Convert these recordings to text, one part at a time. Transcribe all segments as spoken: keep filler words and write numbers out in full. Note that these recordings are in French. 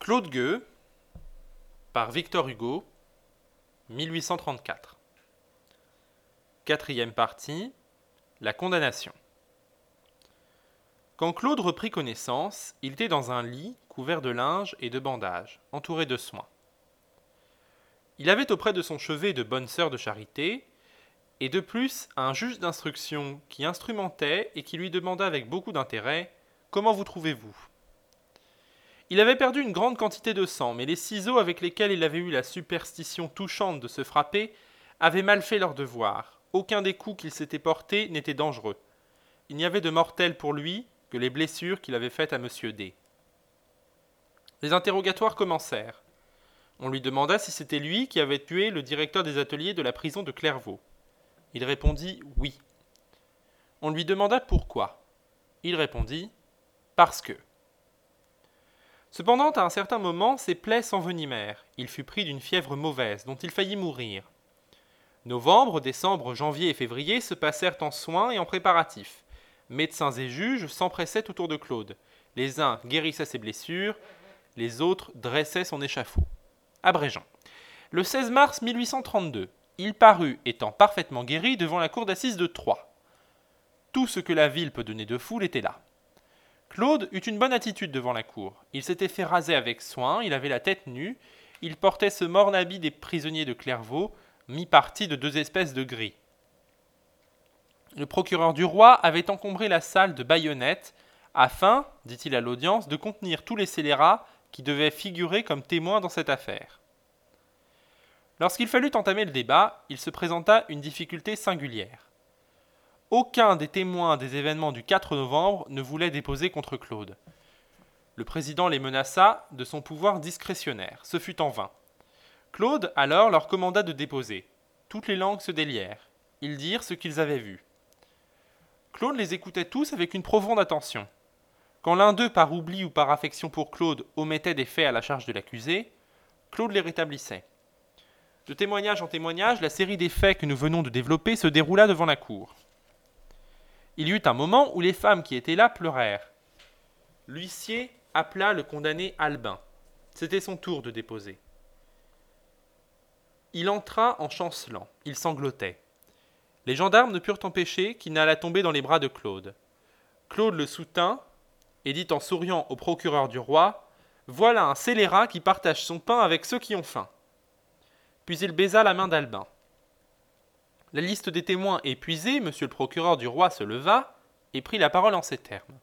Claude Gueux, par Victor Hugo, mille huit cent trente-quatre. Quatrième partie, la condamnation. Quand Claude reprit connaissance, il était dans un lit couvert de linge et de bandages, entouré de soins. Il avait auprès de son chevet de bonnes sœurs de charité, et de plus un juge d'instruction qui instrumentait et qui lui demanda avec beaucoup d'intérêt « Comment vous trouvez-vous » Il avait perdu une grande quantité de sang, mais les ciseaux avec lesquels il avait eu la superstition touchante de se frapper avaient mal fait leur devoir. Aucun des coups qu'il s'était portés n'était dangereux. Il n'y avait de mortel pour lui que les blessures qu'il avait faites à Monsieur D. Les interrogatoires commencèrent. On lui demanda si c'était lui qui avait tué le directeur des ateliers de la prison de Clairvaux. Il répondit « oui ». On lui demanda pourquoi. Il répondit « parce que ». Cependant, à un certain moment, ses plaies s'envenimèrent. Il fut pris d'une fièvre mauvaise, dont il faillit mourir. Novembre, décembre, janvier et février se passèrent en soins et en préparatifs. Médecins et juges s'empressaient autour de Claude. Les uns guérissaient ses blessures, les autres dressaient son échafaud. Abrégeant. Le seize mars mille huit cent trente-deux, il parut, étant parfaitement guéri, devant la cour d'assises de Troyes. Tout ce que la ville peut donner de foule était là. Claude eut une bonne attitude devant la cour. Il s'était fait raser avec soin, il avait la tête nue, il portait ce morne habit des prisonniers de Clairvaux, mi-parti de deux espèces de gris. Le procureur du roi avait encombré la salle de baïonnettes, afin, dit-il à l'audience, de contenir tous les scélérats qui devaient figurer comme témoins dans cette affaire. Lorsqu'il fallut entamer le débat, il se présenta une difficulté singulière. Aucun des témoins des événements du quatre novembre ne voulait déposer contre Claude. Le président les menaça de son pouvoir discrétionnaire. Ce fut en vain. Claude alors leur commanda de déposer. Toutes les langues se délièrent. Ils dirent ce qu'ils avaient vu. Claude les écoutait tous avec une profonde attention. Quand l'un d'eux, par oubli ou par affection pour Claude, omettait des faits à la charge de l'accusé, Claude les rétablissait. De témoignage en témoignage, la série des faits que nous venons de développer se déroula devant la cour. Il y eut un moment où les femmes qui étaient là pleurèrent. L'huissier appela le condamné Albin. C'était son tour de déposer. Il entra en chancelant. Il sanglotait. Les gendarmes ne purent empêcher qu'il n'allât tomber dans les bras de Claude. Claude le soutint et dit en souriant au procureur du roi « Voilà un scélérat qui partage son pain avec ceux qui ont faim. » Puis il baisa la main d'Albin. La liste des témoins épuisée, monsieur le procureur du roi se leva et prit la parole en ces termes.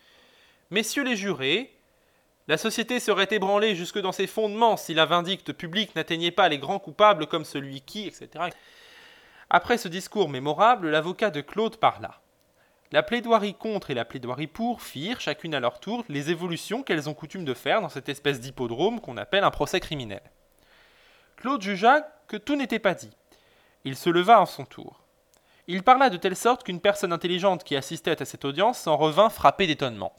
« Messieurs les jurés, la société serait ébranlée jusque dans ses fondements si la vindicte publique n'atteignait pas les grands coupables comme celui qui, et cetera » Après ce discours mémorable, l'avocat de Claude parla. La plaidoirie contre et la plaidoirie pour firent, chacune à leur tour, les évolutions qu'elles ont coutume de faire dans cette espèce d'hippodrome qu'on appelle un procès criminel. Claude jugea que tout n'était pas dit. Il se leva en son tour. Il parla de telle sorte qu'une personne intelligente qui assistait à cette audience s'en revint frappée d'étonnement.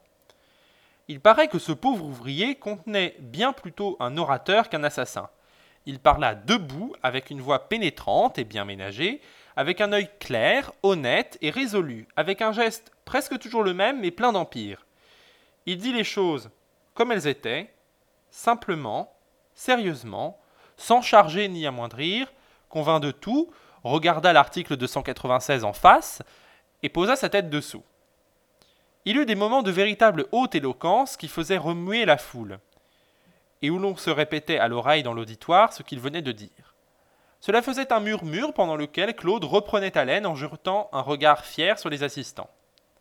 Il paraît que ce pauvre ouvrier contenait bien plutôt un orateur qu'un assassin. Il parla debout, avec une voix pénétrante et bien ménagée, avec un œil clair, honnête et résolu, avec un geste presque toujours le même mais plein d'empire. Il dit les choses comme elles étaient, simplement, sérieusement, sans charger ni amoindrir, convint de tout, regarda l'article deux cent quatre-vingt-seize en face et posa sa tête dessous. Il eut des moments de véritable haute éloquence qui faisaient remuer la foule, et où l'on se répétait à l'oreille dans l'auditoire ce qu'il venait de dire. Cela faisait un murmure pendant lequel Claude reprenait haleine en jetant un regard fier sur les assistants.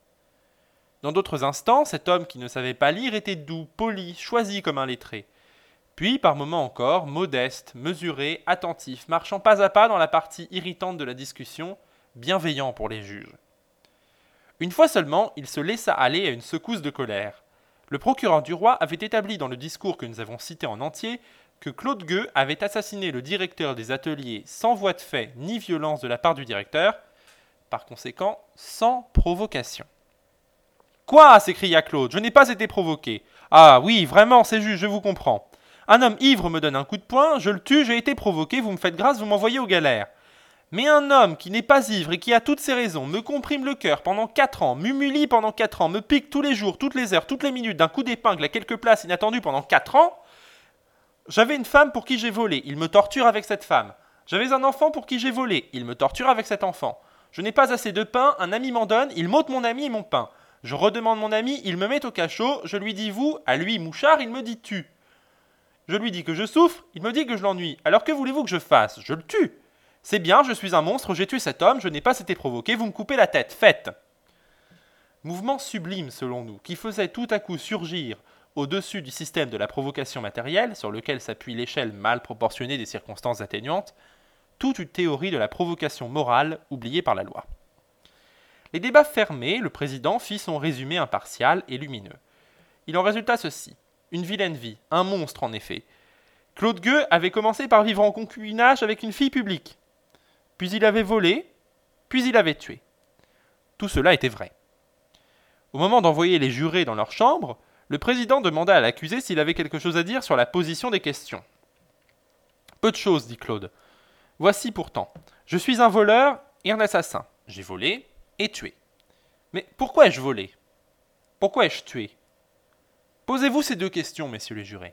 Dans d'autres instants, cet homme qui ne savait pas lire était doux, poli, choisi comme un lettré. Puis, par moments encore, modeste, mesuré, attentif, marchant pas à pas dans la partie irritante de la discussion, bienveillant pour les juges. Une fois seulement, il se laissa aller à une secousse de colère. Le procureur du roi avait établi dans le discours que nous avons cité en entier que Claude Gueux avait assassiné le directeur des ateliers sans voie de fait ni violence de la part du directeur, par conséquent sans provocation. « Quoi » s'écria Claude, « je n'ai pas été provoqué. Ah oui, vraiment, c'est juste, je vous comprends. Un homme ivre me donne un coup de poing, je le tue, j'ai été provoqué, vous me faites grâce, vous m'envoyez aux galères. Mais un homme qui n'est pas ivre et qui a toutes ses raisons, me comprime le cœur pendant quatre ans, m'humilie pendant quatre ans, me pique tous les jours, toutes les heures, toutes les minutes d'un coup d'épingle à quelque place inattendue pendant quatre ans, J'avais une femme pour qui j'ai volé, il me torture avec cette femme. J'avais un enfant pour qui j'ai volé, il me torture avec cet enfant. Je n'ai pas assez de pain, un ami m'en donne, il m'ôte mon ami et mon pain. Je redemande mon ami, il me met au cachot, je lui dis vous, à lui mouchard, il me dit tu. Je lui dis que je souffre, il me dit que je l'ennuie. Alors que voulez-vous que je fasse? Je le tue. C'est bien, je suis un monstre, j'ai tué cet homme, je n'ai pas été provoqué, vous me coupez la tête, faites. Mouvement sublime selon nous, qui faisait tout à coup surgir, au-dessus du système de la provocation matérielle, sur lequel s'appuie l'échelle mal proportionnée des circonstances atténuantes, toute une théorie de la provocation morale oubliée par la loi. Les débats fermés, le président fit son résumé impartial et lumineux. Il en résulta ceci. Une vilaine vie, un monstre en effet. Claude Gueux avait commencé par vivre en concubinage avec une fille publique. Puis il avait volé, puis il avait tué. Tout cela était vrai. Au moment d'envoyer les jurés dans leur chambre, le président demanda à l'accusé s'il avait quelque chose à dire sur la position des questions. Peu de choses, dit Claude. Voici pourtant. Je suis un voleur et un assassin. J'ai volé et tué. Mais pourquoi ai-je volé? Pourquoi ai-je tué? Posez-vous ces deux questions, messieurs les jurés.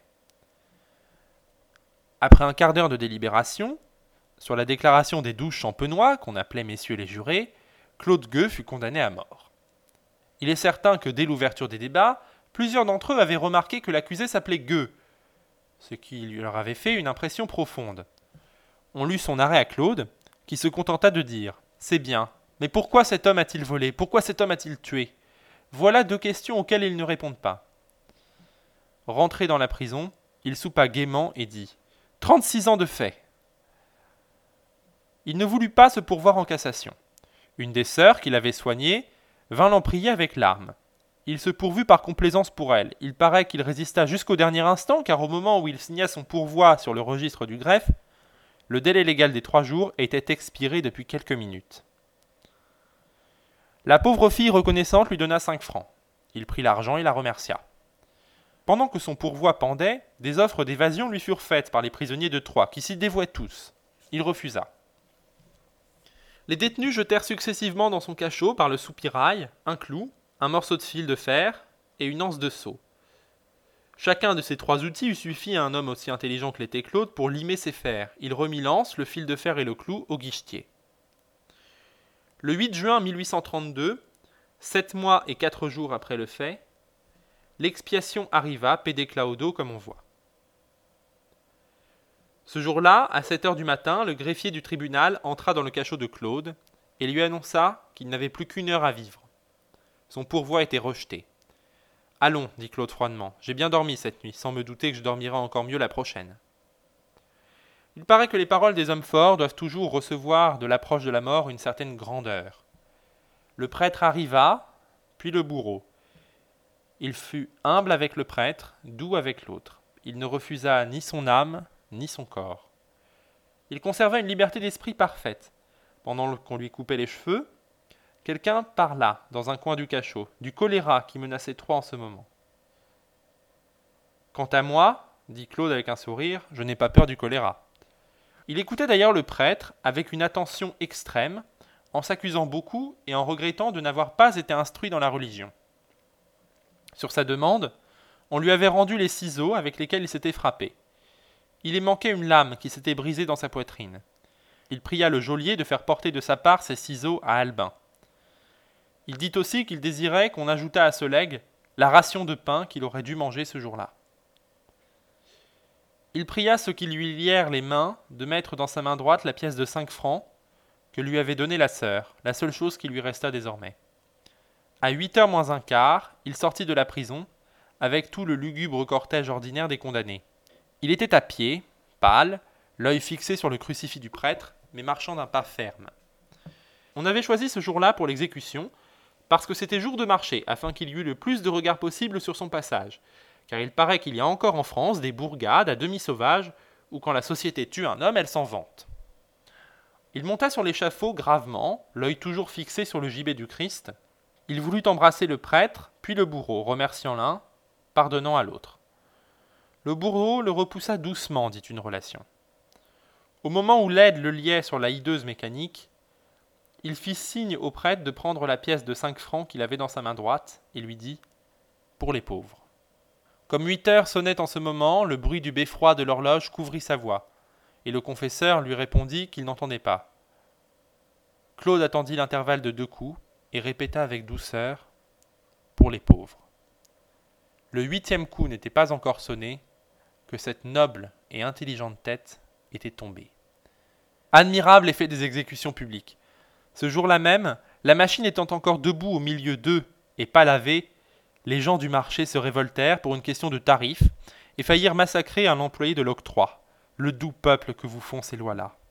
Après un quart d'heure de délibération, sur la déclaration des douze champenois, qu'on appelait messieurs les jurés, Claude Gueux fut condamné à mort. Il est certain que dès l'ouverture des débats, plusieurs d'entre eux avaient remarqué que l'accusé s'appelait Gueux, ce qui leur avait fait une impression profonde. On lut son arrêt à Claude, qui se contenta de dire « C'est bien, mais pourquoi cet homme a-t-il volé? Pourquoi cet homme a-t-il tué ?» Voilà deux questions auxquelles ils ne répondent pas. Rentré dans la prison, il soupa gaiement et dit « Trente-six ans de fait !» Il ne voulut pas se pourvoir en cassation. Une des sœurs qu'il avait soignée vint l'en prier avec larmes. Il se pourvut par complaisance pour elle. Il paraît qu'il résista jusqu'au dernier instant, car au moment où il signa son pourvoi sur le registre du greffe, le délai légal des trois jours était expiré depuis quelques minutes. La pauvre fille reconnaissante lui donna cinq francs. Il prit l'argent et la remercia. Pendant que son pourvoi pendait, des offres d'évasion lui furent faites par les prisonniers de Troyes, qui s'y dévouaient tous. Il refusa. Les détenus jetèrent successivement dans son cachot, par le soupirail, un clou, un morceau de fil de fer et une anse de seau. Chacun de ces trois outils eût suffi à un homme aussi intelligent que l'était Claude pour limer ses fers. Il remit l'anse, le fil de fer et le clou au guichetier. Le huit juin mille huit cent trente-deux, sept mois et quatre jours après le fait, l'expiation arriva, pede claudo comme on voit. Ce jour-là, à sept heures du matin, le greffier du tribunal entra dans le cachot de Claude et lui annonça qu'il n'avait plus qu'une heure à vivre. Son pourvoi était rejeté. « Allons, dit Claude froidement, j'ai bien dormi cette nuit, sans me douter que je dormirai encore mieux la prochaine. » Il paraît que les paroles des hommes forts doivent toujours recevoir de l'approche de la mort une certaine grandeur. Le prêtre arriva, puis le bourreau. Il fut humble avec le prêtre, doux avec l'autre. Il ne refusa ni son âme, ni son corps. Il conserva une liberté d'esprit parfaite. Pendant qu'on lui coupait les cheveux, quelqu'un parla dans un coin du cachot, du choléra qui menaçait Troyes en ce moment. « Quant à moi, dit Claude avec un sourire, je n'ai pas peur du choléra. » Il écoutait d'ailleurs le prêtre avec une attention extrême, en s'accusant beaucoup et en regrettant de n'avoir pas été instruit dans la religion. Sur sa demande, on lui avait rendu les ciseaux avec lesquels il s'était frappé. Il y manquait une lame qui s'était brisée dans sa poitrine. Il pria le geôlier de faire porter de sa part ces ciseaux à Albin. Il dit aussi qu'il désirait qu'on ajoutât à ce legs la ration de pain qu'il aurait dû manger ce jour-là. Il pria ceux qui lui lièrent les mains de mettre dans sa main droite la pièce de cinq francs que lui avait donnée la sœur, la seule chose qui lui resta désormais. À huit heures moins un quart, il sortit de la prison, avec tout le lugubre cortège ordinaire des condamnés. Il était à pied, pâle, l'œil fixé sur le crucifix du prêtre, mais marchant d'un pas ferme. On avait choisi ce jour-là pour l'exécution, parce que c'était jour de marché, afin qu'il y eût le plus de regard possible sur son passage, car il paraît qu'il y a encore en France des bourgades à demi sauvages, où quand la société tue un homme, elle s'en vante. Il monta sur l'échafaud gravement, l'œil toujours fixé sur le gibet du Christ. Il voulut embrasser le prêtre, puis le bourreau, remerciant l'un, pardonnant à l'autre. Le bourreau le repoussa doucement, dit une relation. Au moment où l'aide le liait sur la hideuse mécanique, il fit signe au prêtre de prendre la pièce de cinq francs qu'il avait dans sa main droite et lui dit « Pour les pauvres ». Comme huit heures sonnaient en ce moment, le bruit du beffroi de l'horloge couvrit sa voix, et le confesseur lui répondit qu'il n'entendait pas. Claude attendit l'intervalle de deux coups, et répéta avec douceur « Pour les pauvres ». Le huitième coup n'était pas encore sonné, que cette noble et intelligente tête était tombée. Admirable effet des exécutions publiques. Ce jour-là même, la machine étant encore debout au milieu d'eux et pas lavée, les gens du marché se révoltèrent pour une question de tarif et faillirent massacrer un employé de l'octroi, le doux peuple que vous font ces lois-là.